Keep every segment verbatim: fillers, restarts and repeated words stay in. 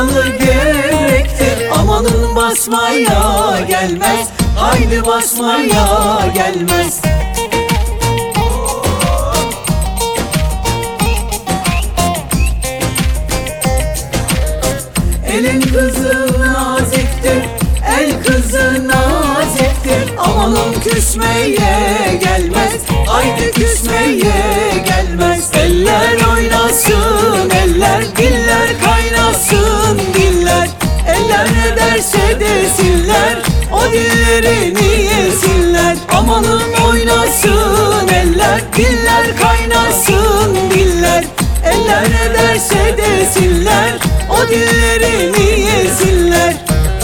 dalı gevrektir, amanın basmaya gelmez, haydi basmaya gelmez. Elin kızı naziktir, el kızı naziktir, amanın küsmeye gelmez, haydi küsmeye gelmez. Eller oynasın eller, diller kaynasın diller, eller ne derse desinler, o dillerini yesinler. Amanın oynasın eller, diller kaynasın diller, eller ne derse desinler, o dillerini yesinler.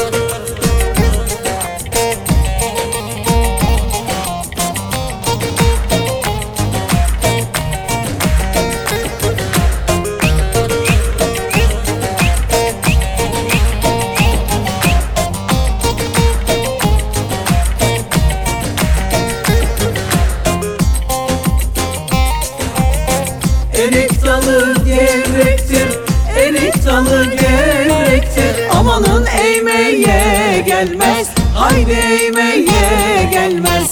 Erik dalı gevrektir, erik dalı gevrektir, amanın eğmeye gelmez, haydi eğmeye gelmez.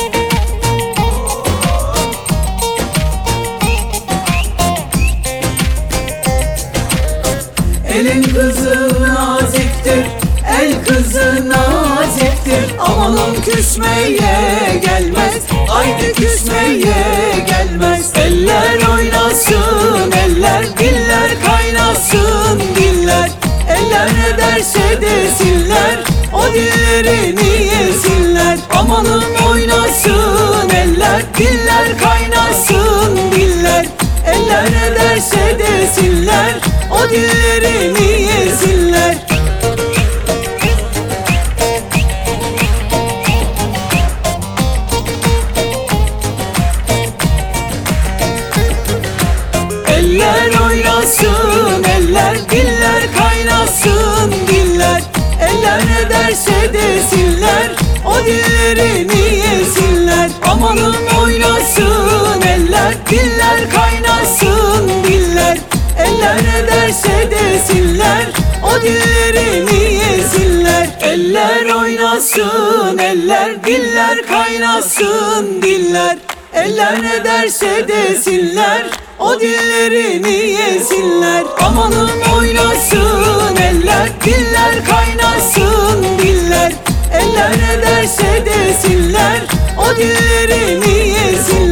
Elin kızı naziktir, el kızı naziktir, amanın küsmeye gelmez, haydi küsmeye gelmez. Eller oynasın eller, diller kaynasın diller, eller ne derse desinler, o dillerini yesinler. Amanın oynasın eller, diller kaynasın diller, eller ne derse desinler, o dillerini yesinler. Eller oynasın eller, diller kaynasın diller, eller ne derse desinler, o dillerini yesinler. Amanın oynasın eller, diller kaynasın diller, eller ne derse desinler, o dillerini yesinler. Eller oynasın eller, diller kaynasın diller, eller ne derse desinler, o dillerini yesinler. Amanın oynasın eller, diller kaynasın diller, eller ne derse desinler, o dillerini yesinler.